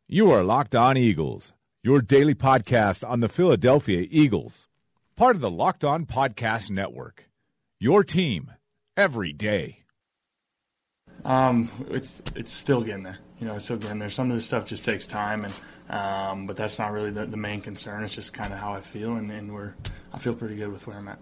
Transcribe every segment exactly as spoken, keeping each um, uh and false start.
You are Locked On Eagles, your daily podcast on the Philadelphia Eagles, part of the Locked On Podcast Network, your team every day. Um, it's it's still getting there. You know, it's still getting there. Some of this stuff just takes time, and um, but that's not really the, the main concern. It's just kind of how I feel, and, and we're I feel pretty good with where I'm at.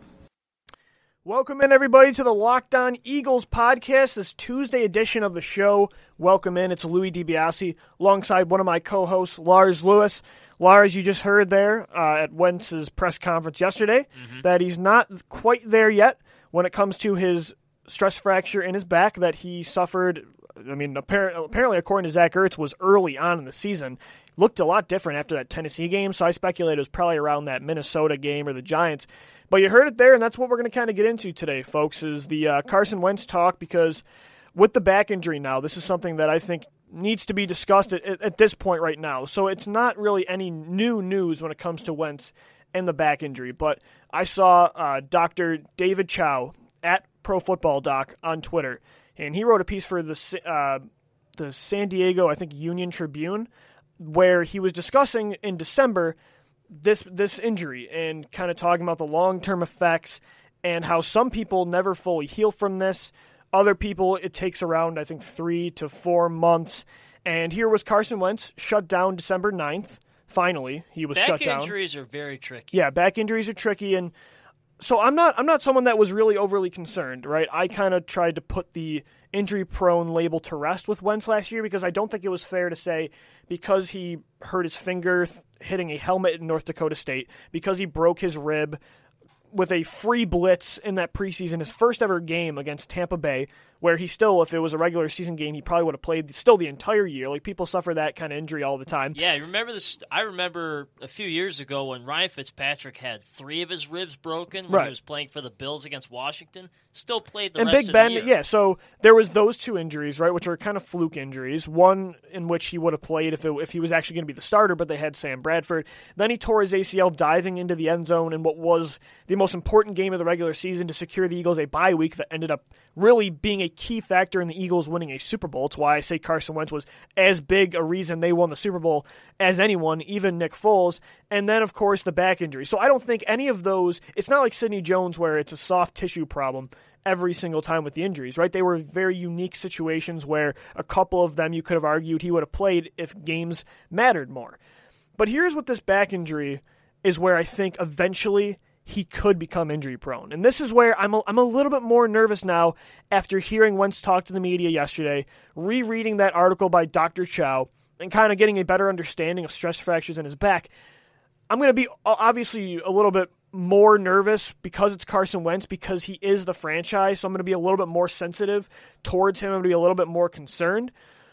Welcome in, everybody, to the Locked On Eagles podcast, this Tuesday edition of the show. Welcome in. It's Louis DiBiase alongside one of my co-hosts, Lars Lewis. Lars, you just heard there uh, at Wentz's press conference yesterday mm-hmm. that he's not quite there yet when it comes to his stress fracture in his back that he suffered. I mean, apparently, apparently according to Zach Ertz, was early on in the season. Looked a lot different after that Tennessee game, so I speculate it was probably around that Minnesota game or the Giants. But you heard it there, and that's what we're going to kind of get into today, folks, is the uh, Carson Wentz talk, because with the back injury now, this is something that I think needs to be discussed at, at this point right now. So it's not really any new news when it comes to Wentz and the back injury. But I saw uh, Doctor David Chow at Pro Football Doc on Twitter, and he wrote a piece for the uh, the San Diego, I think, Union Tribune, where he was discussing in December this this injury and kind of talking about the long-term effects and how some people never fully heal from this. Other people, it takes around, I think, three to four months. And here was Carson Wentz, shut down December ninth. Finally, he was back shut down. Back injuries are very tricky. Yeah, back injuries are tricky, and so I'm not I'm not someone that was really overly concerned, right? I kind of tried to put the injury-prone label to rest with Wentz last year because I don't think it was fair to say because he hurt his finger hitting a helmet in North Dakota State, because he broke his rib with a free blitz in that preseason, his first ever game against Tampa Bay, where he still, if it was a regular season game, he probably would have played still the entire year. Like, people suffer that kind of injury all the time. Yeah, remember this? I remember a few years ago when Ryan Fitzpatrick had three of his ribs broken when right. he was playing for the Bills against Washington. Still played the and rest Big of Ben, the year. Yeah, so there was those two injuries, right, which are kind of fluke injuries. One in which he would have played if it, if he was actually going to be the starter, but they had Sam Bradford. Then he tore his A C L diving into the end zone in what was the most important game of the regular season to secure the Eagles a bye week that ended up really being a key factor in the Eagles winning a Super Bowl. It's why I say Carson Wentz was as big a reason they won the Super Bowl as anyone, even Nick Foles. And then, of course, the back injury. So I don't think any of those, it's not like Sidney Jones where it's a soft tissue problem every single time with the injuries, right? They were very unique situations where a couple of them you could have argued he would have played if games mattered more. But here's what this back injury is where I think eventually he could become injury prone. And this is where I'm a, I'm a little bit more nervous now after hearing Wentz talk to the media yesterday, rereading that article by Doctor Chow, and kind of getting a better understanding of stress fractures in his back. I'm going to be obviously a little bit more nervous because it's Carson Wentz, because he is the franchise, so I'm going to be a little bit more sensitive towards him. I'm going to be a little bit more concerned.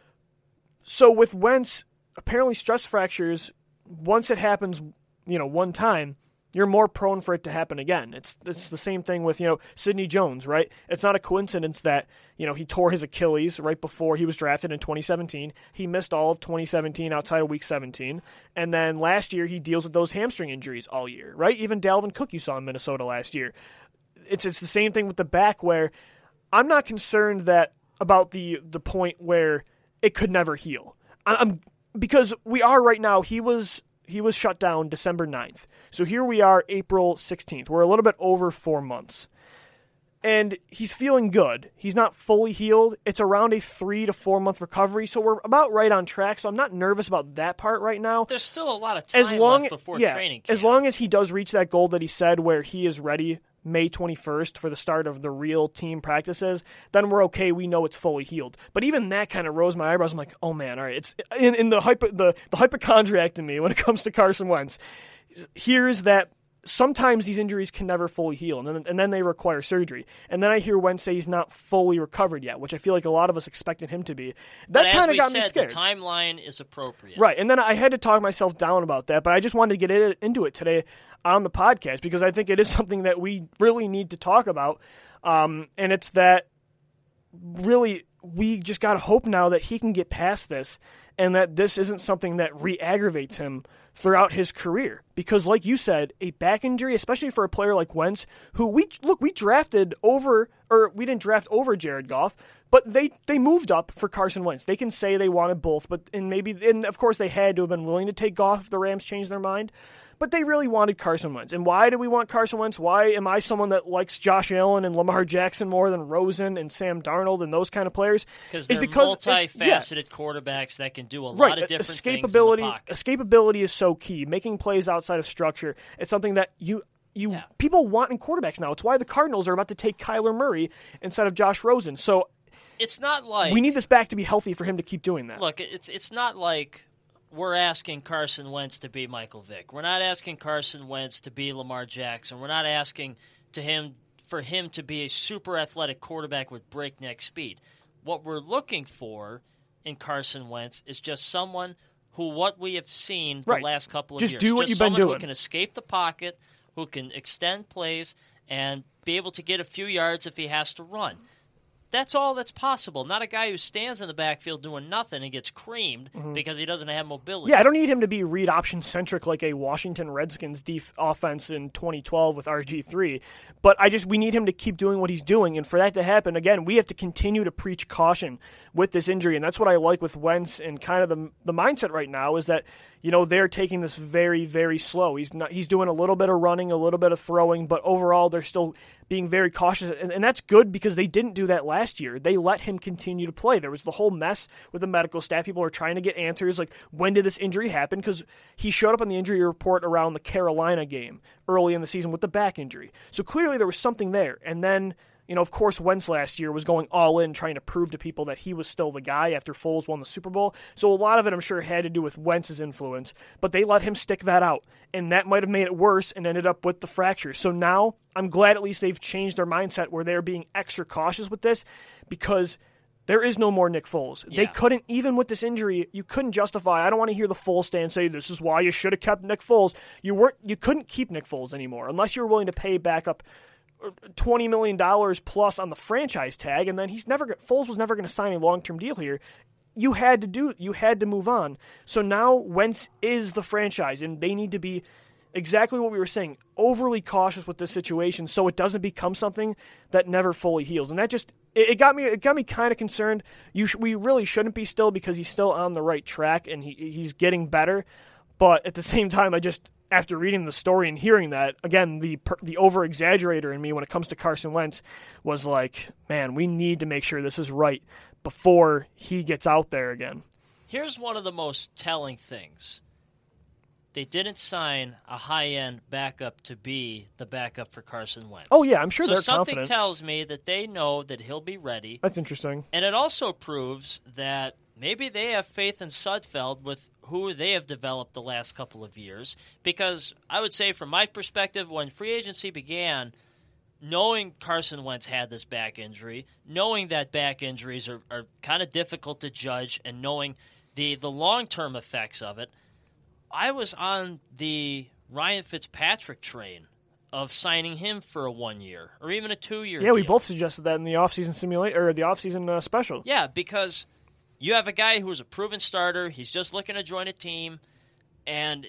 So with Wentz, apparently stress fractures, once it happens, you know, one time, you're more prone for it to happen again. It's it's the same thing with, you know, Sidney Jones, right? It's not a coincidence that, you know, he tore his Achilles right before he was drafted in twenty seventeen. He missed all of twenty seventeen outside of week seventeen. And then last year he deals with those hamstring injuries all year, right? Even Dalvin Cook you saw in Minnesota last year. It's it's the same thing with the back, where I'm not concerned that about the the point where it could never heal. I'm because we are right now. He was He was shut down December ninth. So here we are, April sixteenth. We're a little bit over four months. And he's feeling good. He's not fully healed. It's around a three to four month recovery. So we're about right on track. So I'm not nervous about that part right now. There's still a lot of time as long, left before yeah, training camp. As long as he does reach that goal that he said where he is ready May twenty-first for the start of the real team practices, then we're okay. We know it's fully healed. But even that kind of rose my eyebrows. I'm like, oh man, all right. It's in, in the hypo, the the hypochondriac in me when it comes to Carson Wentz. Here's that sometimes these injuries can never fully heal, and then, and then they require surgery. And then I hear Wentz say he's not fully recovered yet, which I feel like a lot of us expected him to be. That kind of got said, me scared. The timeline is appropriate. Right, and then I had to talk myself down about that, but I just wanted to get it, into it today on the podcast because I think it is something that we really need to talk about, um, and it's that really we just got to hope now that he can get past this and that this isn't something that re-aggravates him throughout his career. Because like you said, a back injury, especially for a player like Wentz, who we, look, we drafted over, or we didn't draft over Jared Goff, But they, they moved up for Carson Wentz. They can say they wanted both, but and maybe and of course they had to have been willing to take Goff if the Rams changed their mind. But they really wanted Carson Wentz. And why do we want Carson Wentz? Why am I someone that likes Josh Allen and Lamar Jackson more than Rosen and Sam Darnold and those kind of players? Because they're because multifaceted yeah. quarterbacks that can do a right. lot of different Escapability, things in the pocket. Escapability is so key. Making plays outside of structure. It's something that you you yeah. people want in quarterbacks now. It's why the Cardinals are about to take Kyler Murray instead of Josh Rosen. So it's not like we need this back to be healthy for him to keep doing that. Look, it's it's not like we're asking Carson Wentz to be Michael Vick. We're not asking Carson Wentz to be Lamar Jackson. We're not asking to him for him to be a super athletic quarterback with breakneck speed. What we're looking for in Carson Wentz is just someone who, what we have seen the right. last couple of just years, do what just you've someone been doing. Who can escape the pocket, who can extend plays, and be able to get a few yards if he has to run. That's all that's possible. Not a guy who stands in the backfield doing nothing and gets creamed mm-hmm. because he doesn't have mobility. Yeah, I don't need him to be read option centric like a Washington Redskins def- offense in twenty twelve with R G three. But I just we need him to keep doing what he's doing, and for that to happen, again, we have to continue to preach caution with this injury, and that's what I like with Wentz and kind of the the mindset right now is that you know they're taking this very very slow. He's not he's doing a little bit of running, a little bit of throwing, but overall they're still being very cautious, and, and that's good because they didn't do that last year. They let him continue to play. There was the whole mess with the medical staff. People are trying to get answers like, when did this injury happen? Because he showed up on the injury report around the Carolina game early in the season with the back injury. So clearly there was something there. And then, you know, of course, Wentz last year was going all in, trying to prove to people that he was still the guy after Foles won the Super Bowl. So a lot of it, I'm sure, had to do with Wentz's influence. But they let him stick that out. And that might have made it worse and ended up with the fracture. So now I'm glad at least they've changed their mindset where they're being extra cautious with this because there is no more Nick Foles. Yeah. They couldn't, even with this injury, you couldn't justify, I don't want to hear the Foles stand say, this is why you should have kept Nick Foles. You weren't, you couldn't keep Nick Foles anymore unless you were willing to pay back up twenty million dollars plus on the franchise tag, and then he's never Foles was never going to sign a long-term deal here. You had to do you had to move on. So now Wentz is the franchise, and they need to be exactly what we were saying, overly cautious with this situation so it doesn't become something that never fully heals. And that just it, it got me it got me kind of concerned. You sh- we really shouldn't be still because he's still on the right track and he he's getting better, but at the same time I just after reading the story and hearing that, again, the the over-exaggerator in me when it comes to Carson Wentz was like, man, we need to make sure this is right before he gets out there again. Here's one of the most telling things. They didn't sign a high-end backup to be the backup for Carson Wentz. Oh, yeah, I'm sure so they're something confident. tells me that they know that he'll be ready. That's interesting. And it also proves that maybe they have faith in Sudfeld with who they have developed the last couple of years. Because I would say from my perspective, when free agency began, knowing Carson Wentz had this back injury, knowing that back injuries are, are kind of difficult to judge, and knowing the, the long-term effects of it, I was on the Ryan Fitzpatrick train of signing him for a one-year or even a two-year Yeah, we deal. both suggested that in the offseason simulate or the offseason uh, special. Yeah, because you have a guy who's a proven starter. He's just looking to join a team, and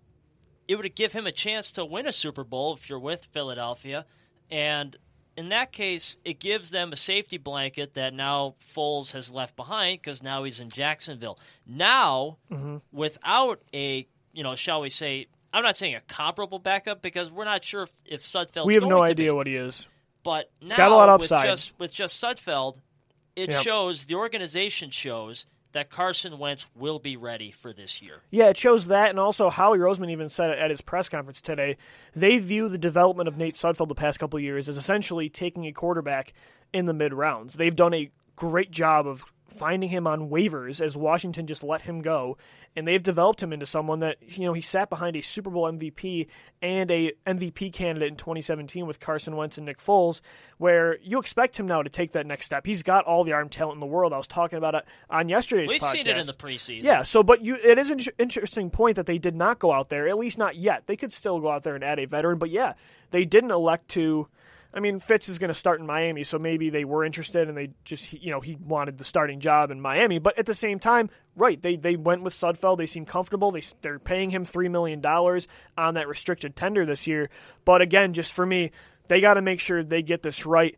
it would give him a chance to win a Super Bowl if you're with Philadelphia. And in that case, it gives them a safety blanket that now Foles has left behind because now he's in Jacksonville. Now, mm-hmm. without a, you know, shall we say, I'm not saying a comparable backup because we're not sure if, if Sudfeld's We have going no to idea be. what he is. But He's now, got a lot of with upside. just, with just Sudfeld, it yep. shows, the organization shows that Carson Wentz will be ready for this year. Yeah, it shows that, and also Howie Roseman even said it at his press conference today. They view the development of Nate Sudfeld the past couple of years as essentially taking a quarterback in the mid-rounds. They've done a great job of finding him on waivers as Washington just let him go, and they've developed him into someone that, you know, he sat behind a Super Bowl M V P and a M V P candidate in twenty seventeen with Carson Wentz and Nick Foles, where you expect him now to take that next step. He's got all the arm talent in the world. I was talking about it on yesterday's We've podcast. seen it in the preseason. Yeah, so, but you, it is an interesting point that they did not go out there, at least not yet. They could still go out there and add a veteran, but yeah, they didn't elect to. I mean, Fitz is going to start in Miami, so maybe they were interested and they just, you know, he wanted the starting job in Miami. But at the same time, right, they they went with Sudfeld. They seem comfortable. They, they're paying him three million dollars on that restricted tender this year. But again, just for me, they got to make sure they get this right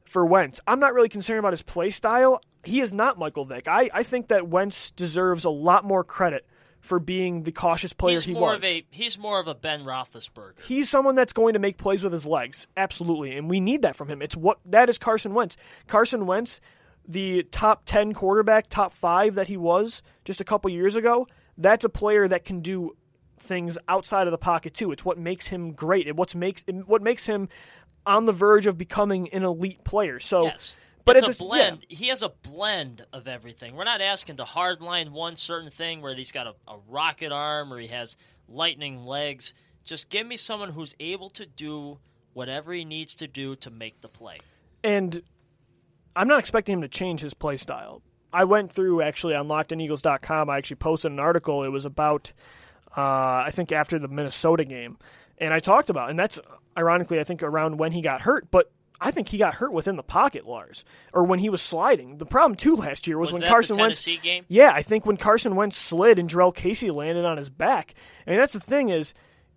for Wentz. I'm not really concerned about his play style. He is not Michael Vick. I, I think that Wentz deserves a lot more credit for being the cautious player he's he more was. Of a, he's more of a Ben Roethlisberger. He's someone that's going to make plays with his legs, absolutely, and we need that from him. It's what that is Carson Wentz. Carson Wentz, the top ten quarterback, top five that he was just a couple years ago, that's a player that can do things outside of the pocket too. It's what makes him great. It what makes it, what makes him on the verge of becoming an elite player. So. Yes. But it's a this, blend. Yeah. He has a blend of everything. We're not asking to hardline one certain thing where he's got a, a rocket arm or he has lightning legs. Just give me someone who's able to do whatever he needs to do to make the play. And I'm not expecting him to change his play style. I went through, actually, on locked on eagles dot com. I actually posted an article. It was about, uh, I think, after the Minnesota game. And I talked about, and that's, ironically, I think, around when he got hurt. But I think he got hurt within the pocket, Lars, or when he was sliding. The problem, too, last year was, was when that Carson the Wentz. Tennessee game? Yeah, I think when Carson Wentz slid and Jarrell Casey landed on his back. I mean, that's the thing is,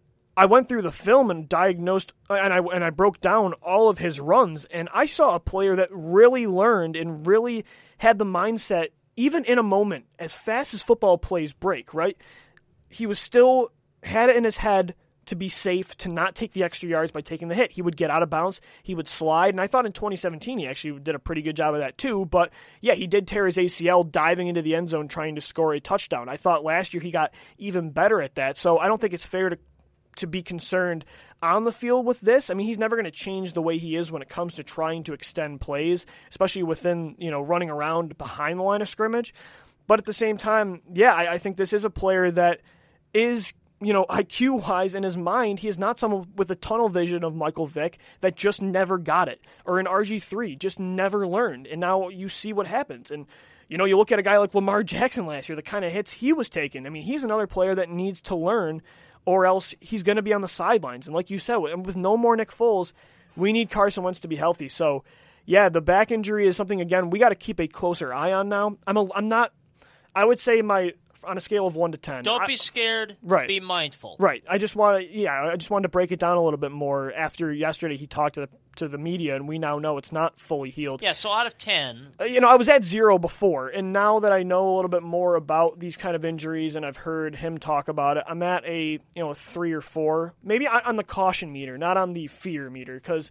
I went through the film and diagnosed, and I and I broke down all of his runs, and I saw a player that really learned and really had the mindset, even in a moment, as fast as football plays break, right? He was still, had it in his head to be safe, to not take the extra yards by taking the hit. He would get out of bounds, he would slide, and I thought in twenty seventeen he actually did a pretty good job of that too, but yeah, he did tear his A C L diving into the end zone trying to score a touchdown. I thought last year he got even better at that, so I don't think it's fair to to be concerned on the field with this. I mean, he's never going to change the way he is when it comes to trying to extend plays, especially within, you know, running around behind the line of scrimmage. But at the same time, yeah, I, I think this is a player that is, you know, I Q-wise in his mind, he is not someone with a tunnel vision of Michael Vick that just never got it. Or an R G three, just never learned. And now you see what happens. And, you know, you look at a guy like Lamar Jackson last year, the kind of hits he was taking. I mean, he's another player that needs to learn, or else he's going to be on the sidelines. And like you said, with no more Nick Foles, we need Carson Wentz to be healthy. So, yeah, the back injury is something, again, we got to keep a closer eye on now. I'm a, I'm not, I would say my, on a scale of one to ten. Don't I, be scared. Right. Be mindful. Right. I just want to, yeah, I just wanted to break it down a little bit more. After yesterday he talked to the, to the media, and we now know it's not fully healed. Yeah, so out of ten. Uh, you know, I was at zero before, and now that I know a little bit more about these kind of injuries and I've heard him talk about it, I'm at a, you know, a three or four. Maybe on the caution meter, not on the fear meter, because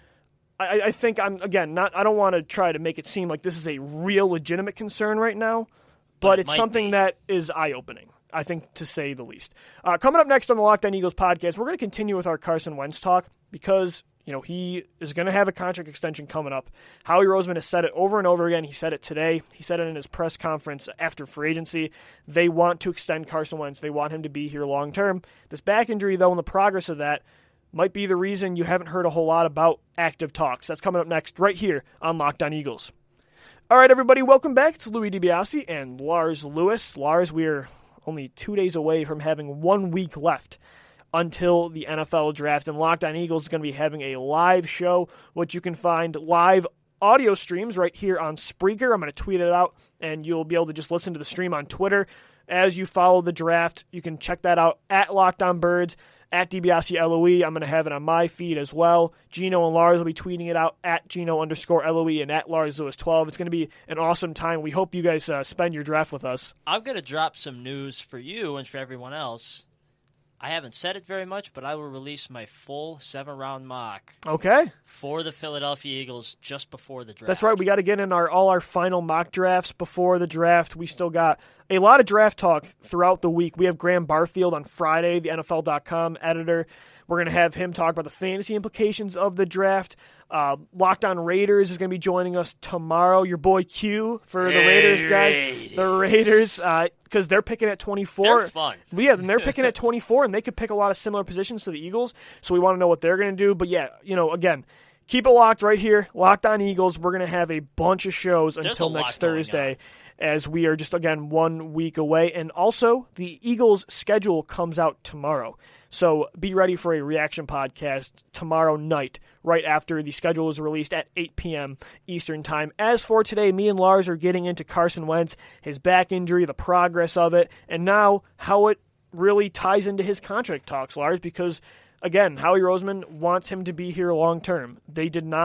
I, I think I'm, again, not. I don't want to try to make it seem like this is a real legitimate concern right now, but, But it it's might something be. that is eye-opening, I think, to say the least. Uh, coming up next on the Locked On Eagles podcast, we're going to continue with our Carson Wentz talk because, you know, he is going to have a contract extension coming up. Howie Roseman has said it over and over again. He said it today. He said it in his press conference after free agency. They want to extend Carson Wentz. They want him to be here long term. This back injury, though, and the progress of that might be the reason you haven't heard a whole lot about active talks. That's coming up next right here on Locked On Eagles. All right, everybody, welcome back to Louis DiBiase and Lars Lewis. Lars, we're only two days away from having one week left until the N F L draft, and Locked On Eagles is going to be having a live show, which you can find live audio streams right here on Spreaker. I'm going to tweet it out, and you'll be able to just listen to the stream on Twitter as you follow the draft. You can check that out at Locked On Birds, at DiBiase L O E. I'm going to have it on my feed as well. Gino and Lars will be tweeting it out at Gino underscore L O E and at Lars Lewis twelve. It's going to be an awesome time. We hope you guys uh, spend your draft with us. I'm going to drop some news for you and for everyone else. I haven't said it very much, but I will release my full seven-round mock Okay. for the Philadelphia Eagles just before the draft. That's right. We got to get in our all our final mock drafts before the draft. We still got a lot of draft talk throughout the week. We have Graham Barfield on Friday, the N F L dot com editor. We're going to have him talk about the fantasy implications of the draft. Uh, Locked On Raiders is going to be joining us tomorrow. Your boy Q for the Hey, Raiders, guys. Raiders. The Raiders, because uh, they're picking at twenty-four. They're fun. Yeah, and they're picking at twenty-four, and they could pick a lot of similar positions to the Eagles. So we want to know what they're going to do. But yeah, you know, again, keep it locked right here. Locked On Eagles. We're going to have a bunch of shows There's until a lot next going Thursday, on. as we are just, again, one week away. And also, the Eagles' schedule comes out tomorrow. So be ready for a reaction podcast tomorrow night, right after the schedule is released at eight p.m. Eastern Time. As for today, me and Lars are getting into Carson Wentz, his back injury, the progress of it, and now how it really ties into his contract talks, Lars, because, again, Howie Roseman wants him to be here long term. They did not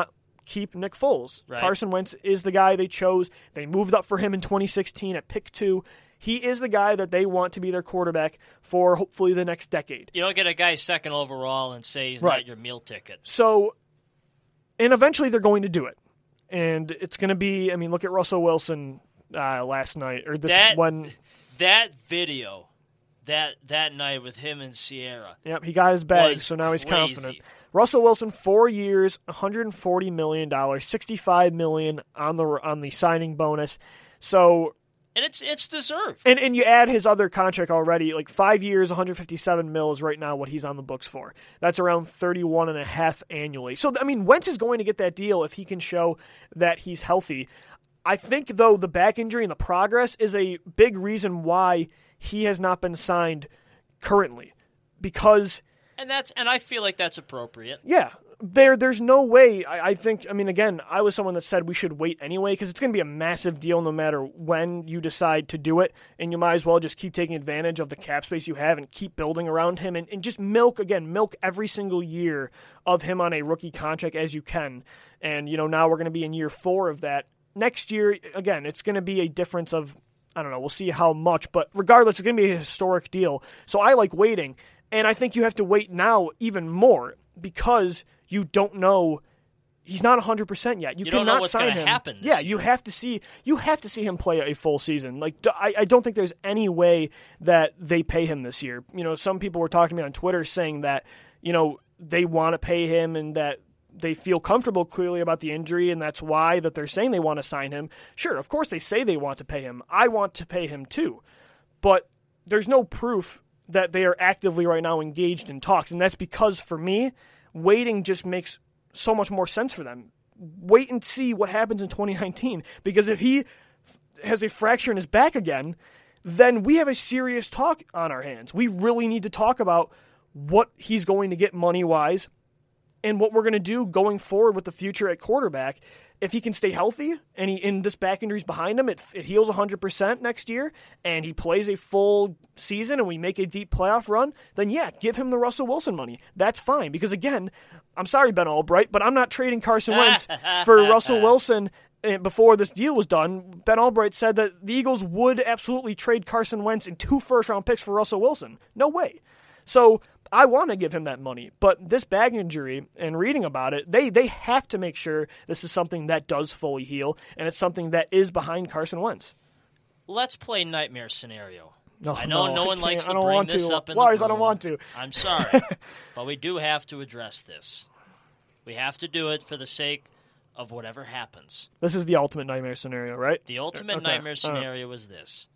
keep Nick Foles. Right. Carson Wentz is the guy they chose. They moved up for him in twenty sixteen at pick two. He is the guy that they want to be their quarterback for hopefully the next decade. You don't get a guy second overall and say he's Right. not your meal ticket. So, and eventually they're going to do it. And it's going to be, I mean, look at Russell Wilson uh, last night, or this That- one. That video, that that night with him and Sierra. Yep, he got his bag, was so now he's crazy. confident. Russell Wilson, four years, one hundred forty million dollars, sixty-five million dollars on the on the signing bonus. So, And it's it's deserved. and and you add his other contract already, like five years, one hundred fifty-seven mil is right now what he's on the books for. That's around thirty-one and a half annually. So, I mean, Wentz is going to get that deal if he can show that he's healthy. I think, though, the back injury and the progress is a big reason why he has not been signed currently, because. And that's and I feel like that's appropriate. Yeah, there. There's no way. I, I think. I mean, again, I was someone that said we should wait anyway because it's going to be a massive deal no matter when you decide to do it, and you might as well just keep taking advantage of the cap space you have and keep building around him and, and just milk again, milk every single year of him on a rookie contract as you can. And you know, now we're going to be in year four of that. Next year, again, it's going to be a difference of I don't know. We'll see how much, but regardless, it's going to be a historic deal. So I like waiting. And I think you have to wait now even more because you don't know. He's not one hundred percent yet. You, You cannot don't know what's sign gonna him. happen this yeah, year. you have to see. You have to see him play a full season. Like I, I don't think there's any way that they pay him this year. You know, some people were talking to me on Twitter saying that you know they want to pay him and that they feel comfortable clearly about the injury and that's why that they're saying they want to sign him. Sure, of course they say they want to pay him. I want to pay him too, but there's no proof that they are actively right now engaged in talks. And that's because, for me, waiting just makes so much more sense for them. Wait and see what happens in twenty nineteen. Because if he has a fracture in his back again, then we have a serious talk on our hands. We really need to talk about what he's going to get money-wise and what we're going to do going forward with the future at quarterback. If he can stay healthy and he in this back injury's behind him, it, it heals one hundred percent next year, and he plays a full season and we make a deep playoff run, then yeah, give him the Russell Wilson money. That's fine. Because again, I'm sorry, Ben Albright, but I'm not trading Carson Wentz for Russell Wilson. And before this deal was done, Ben Albright said that the Eagles would absolutely trade Carson Wentz and two first-round picks for Russell Wilson. No way. So I want to give him that money, but this back injury and reading about it, they they have to make sure this is something that does fully heal, and it's something that is behind Carson Wentz. Let's play nightmare scenario. No, I know no, no I one likes can't. I to don't bring want this to. up in Lars, the I don't room. want to. I'm sorry, but we do have to address this. We have to do it for the sake of whatever happens. This is the ultimate nightmare scenario, right? The ultimate Okay. nightmare Uh, scenario was this.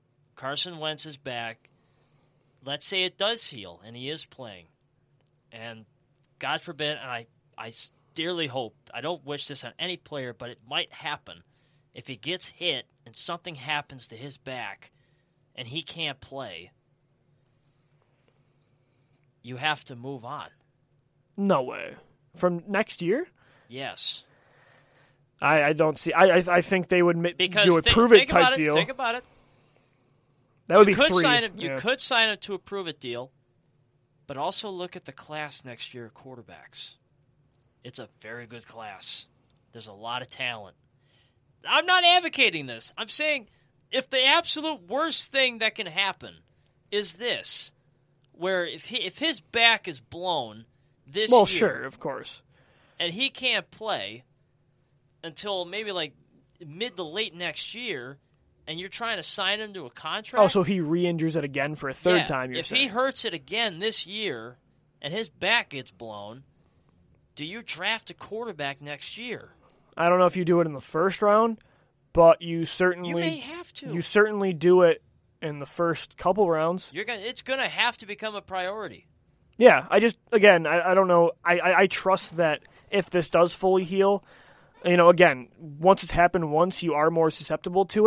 Carson Wentz is back. Let's say it does heal, and he is playing. And God forbid, and I, I dearly hope, I don't wish this on any player, but it might happen. If he gets hit and something happens to his back and he can't play, you have to move on. No way. From next year? Yes. I, I don't see. I I, I think they would ma- Because do a thi- prove think it type about it, deal. Think about it. That would you be could three. Sign him, you Yeah. could sign him to a prove it deal, but also look at the class next year of quarterbacks. It's a very good class. There's a lot of talent. I'm not advocating this. I'm saying if the absolute worst thing that can happen is this, where if he, if his back is blown this Well, year, sure, of course. and he can't play until maybe like mid to late next year, and you're trying to sign him to a contract. Oh, so he re-injures it again for a third Yeah, time. You're if saying. he hurts it again this year and his back gets blown, do you draft a quarterback next year? I don't know if you do it in the first round, but you You certainly may have to. you certainly do it in the first couple rounds. You're gonna. It's gonna have to become a priority. Yeah, I just again I, I don't know. I, I I trust that if this does fully heal, you know, again, once it's happened once, you are more susceptible to it.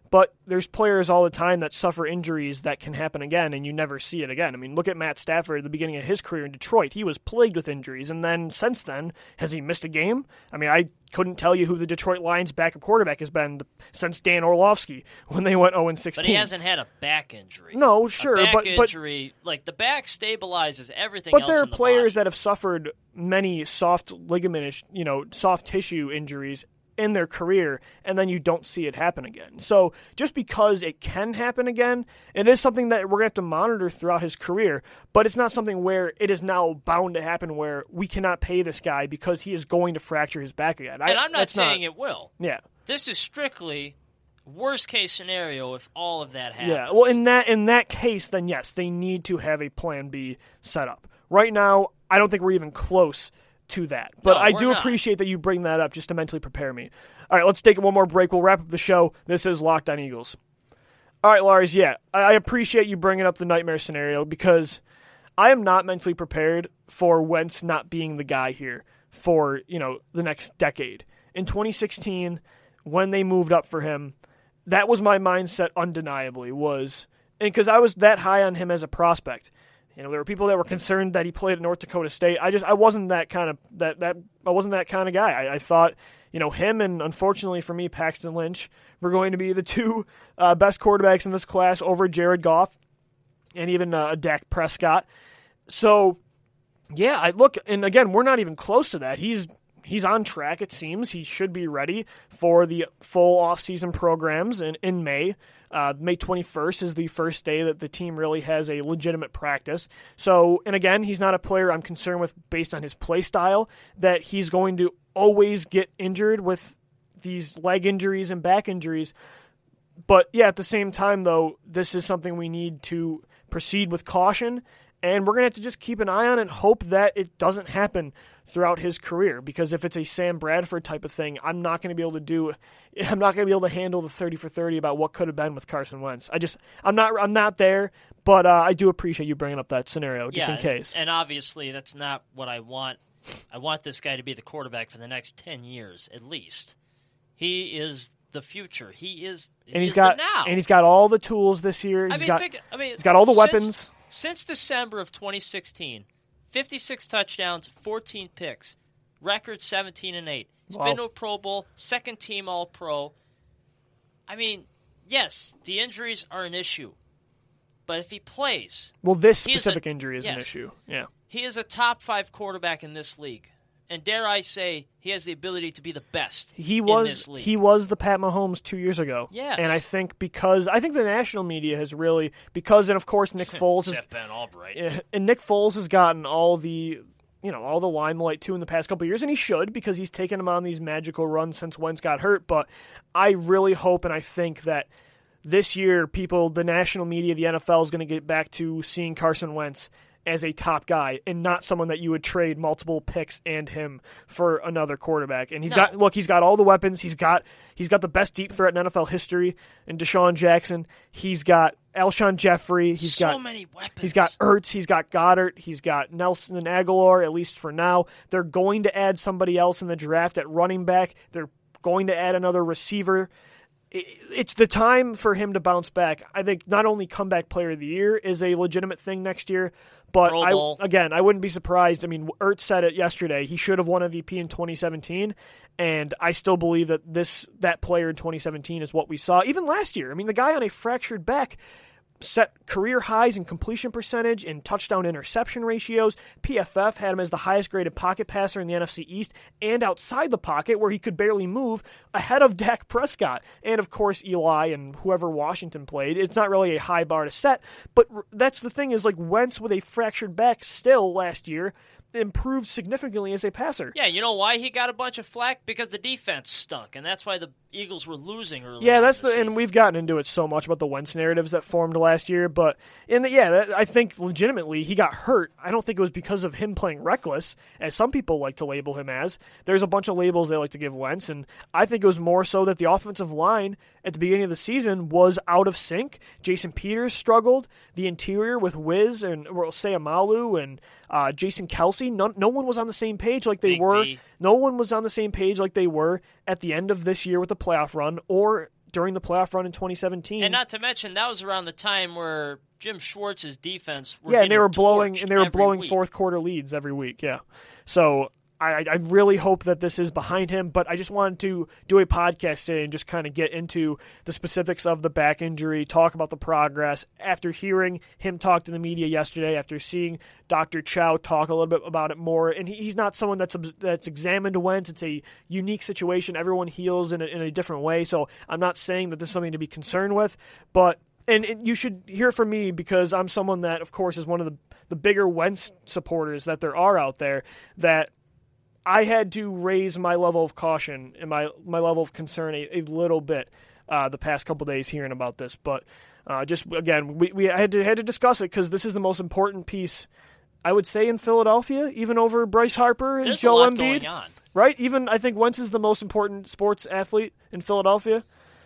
But there's players all the time that suffer injuries that can happen again, and you never see it again. I mean, look at Matt Stafford at the beginning of his career in Detroit. He was plagued with injuries, and then since then, has he missed a game? I mean, I couldn't tell you who the Detroit Lions' backup quarterback has been since Dan Orlovsky when they went oh and sixteen. But he hasn't had a back injury. No, sure, a back but injury, but, like the back stabilizes everything. But else there are in the players body. that have suffered many soft ligament, you know, soft tissue injuries in their career, and then you don't see it happen again. So just because it can happen again, it is something that we're going to have to monitor throughout his career, but it's not something where it is now bound to happen where we cannot pay this guy because he is going to fracture his back again. And I, I'm not saying not, it will. Yeah. This is strictly worst case scenario if all of that happens. Yeah, well, in that in that case, then yes, they need to have a plan B set up. Right now, I don't think we're even close to that. But no, I do not. appreciate that you bring that up just to mentally prepare me. All right, let's take one more break. We'll wrap up the show. This is Locked on Eagles. All right, Lars, yeah, I appreciate you bringing up the nightmare scenario because I am not mentally prepared for Wentz not being the guy here for, you know, the next decade. In twenty sixteen, when they moved up for him, that was my mindset undeniably was, and because I was that high on him as a prospect. You know, there were people that were concerned that he played at North Dakota State. I just, I wasn't that kind of that that I wasn't that kind of guy. I, I thought, you know, him and unfortunately for me, Paxton Lynch were going to be the two uh, best quarterbacks in this class over Jared Goff and even uh, Dak Prescott. So, yeah, I look, and again, we're not even close to that. He's he's on track. It seems he should be ready for the full off-season programs in in May. Uh, May twenty-first is the first day that the team really has a legitimate practice. So, and again, he's not a player I'm concerned with based on his play style, that he's going to always get injured with these leg injuries and back injuries. But yeah, at the same time, though, this is something we need to proceed with caution, and we're going to have to just keep an eye on it and hope that it doesn't happen throughout his career, because if it's a Sam Bradford type of thing, I'm not going to be able to do, I'm not going to be able to handle the thirty for thirty about what could have been with Carson Wentz. I just, I'm not, I'm not there, but uh, I do appreciate you bringing up that scenario just yeah, in case. And obviously that's not what I want. I want this guy to be the quarterback for the next ten years at least. He is the future. He is, he and he's is got, the now. and he's got all the tools this year. He's I mean, got, think, I mean, he's got all the since, weapons. Since December of twenty sixteen, fifty-six touchdowns, fourteen picks. Record seventeen and eight. He's Wow. been to a Pro Bowl, second team All Pro. I mean, yes, the injuries are an issue, but if he plays, Well, this he is specific a- injury is an yes. issue. Yeah. he is a top five quarterback in this league, and dare I say, he has the ability to be the best. He in was this league. he was the Pat Mahomes two years ago. Yes. And I think because I think the national media has really because and of course Nick Foles has, Except Ben Albright. Yeah, and Nick Foles has gotten all the, you know, all the limelight too in the past couple of years, and he should because he's taken him on these magical runs since Wentz got hurt. But I really hope and I think that this year, people, the national media, the N F L is going to get back to seeing Carson Wentz as a top guy and not someone that you would trade multiple picks and him for another quarterback. And he's No. got look, he's got all the weapons. He's got he's got the best deep threat in N F L history in Deshaun Jackson. He's got Alshon Jeffrey. He's so got many weapons. He's got Ertz, he's got Goddard, he's got Nelson and Aguilar, at least for now. They're going to add somebody else in the draft at running back. They're going to add another receiver. It's the time for him to bounce back. I think not only comeback player of the year is a legitimate thing next year, but Pro I, Bowl. again, I wouldn't be surprised. I mean, Ertz said it yesterday. He should have won M V P in twenty seventeen, and I still believe that this that player in twenty seventeen is what we saw. Even last year, I mean, the guy on a fractured back set career highs in completion percentage and touchdown interception ratios. P F F had him as the highest graded pocket passer in the N F C East and outside the pocket where he could barely move, ahead of Dak Prescott. And of course Eli and whoever Washington played. It's not really a high bar to set, but that's the thing is like Wentz with a fractured back still last year improved significantly as a passer. Yeah, you know why he got a bunch of flack? Because the defense stunk, and that's why the Eagles were losing early. Yeah, on that's in the, the, season. and we've gotten into it so much about the Wentz narratives that formed last year, but in the yeah, that, I think legitimately he got hurt. I don't think it was because of him playing reckless, as some people like to label him as. There's a bunch of labels they like to give Wentz, and I think it was more so that the offensive line at the beginning of the season was out of sync. Jason Peters struggled. The interior with Wiz and well, Sayamalu and uh, Jason Kelsey, no, no one was on the same page like they Big were. V. No one was on the same page like they were at the end of this year with the playoff run or during the playoff run in twenty seventeen. And not to mention, that was around the time where Jim Schwartz's defense were yeah, and they were blowing torched and they were every blowing week. fourth quarter leads every week. Yeah, so I, I really hope that this is behind him. But I just wanted to do a podcast today and just kind of get into the specifics of the back injury, talk about the progress. After hearing him talk to the media yesterday, after seeing Doctor Chow talk a little bit about it more, and he, he's not someone that's that's examined Wentz. It's a unique situation. Everyone heals in a, in a different way. So I'm not saying that this is something to be concerned with, but. And, and you should hear from me because I'm someone that, of course, is one of the, the bigger Wentz supporters that there are out there, that I had to raise my level of caution and my, my level of concern a, a little bit uh, the past couple days hearing about this. But uh, just, again, we, we had to had to discuss it because this is the most important piece, I would say, in Philadelphia, even over Bryce Harper and There's Joel a lot Embiid. going on. Right? Even I think Wentz is the most important sports athlete in Philadelphia.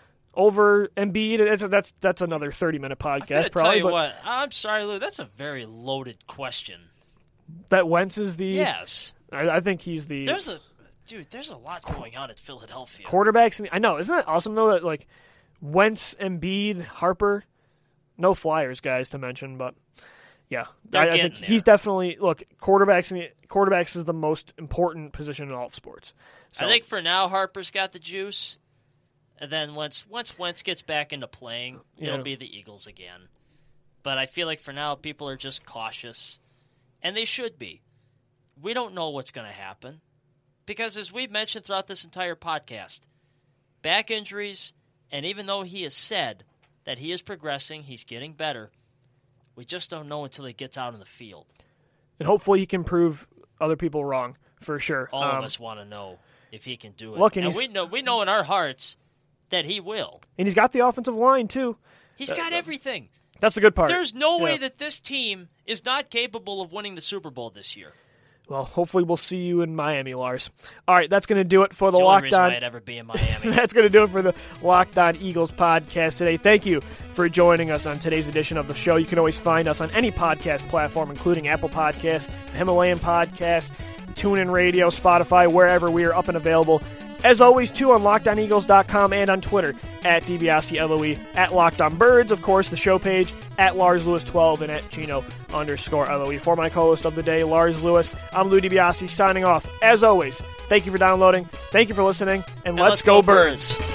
Over Embiid, that's that's that's another thirty minute podcast. I Probably, tell you but what, I'm sorry, Lou. That's a very loaded question. that Wentz is the Yes, I, I think he's the there's a dude. There's a lot going on at Philadelphia. quarterbacks. In the, I know, isn't that awesome though? That like Wentz, Embiid, Harper, no Flyers guys to mention, but yeah, They're I, I getting think there. he's definitely look quarterbacks. In the, quarterbacks is the most important position in all of sports. So, I think for now, Harper's got the juice. And then once once Wentz gets back into playing, it'll Yeah. be the Eagles again. But I feel like for now, people are just cautious. And they should be. We don't know what's going to happen. Because as we've mentioned throughout this entire podcast, back injuries, and even though he has said that he is progressing, he's getting better, we just don't know until he gets out in the field. and hopefully he can prove other people wrong for sure. All Um, of us want to know if he can do it. look, and and he's- we know we know in our hearts that he will. and he's got the offensive line too. He's got everything. That's the good part. There's no way Yeah. that this team is not capable of winning the Super Bowl this year. Well, hopefully we'll see you in Miami, Lars. All right, that's going to do it for It's the the only reason why Locked I'd On. ever be in Miami. That's going to do it for the Locked On Eagles podcast today. Thank you for joining us on today's edition of the show. You can always find us on any podcast platform, including Apple Podcasts, the Himalayan Podcast, TuneIn Radio, Spotify, wherever we are up and available. As always, too, on locked on eagles dot com and on Twitter, at DiBiase, at Locked On Birds, of course, the show page, at Lars Lewis twelve, and at Gino underscore L O E. For my co-host of the day, Lars Lewis, I'm Lou DiBiase, signing off. As always, thank you for downloading, thank you for listening, and, And let's, go, birds. birds.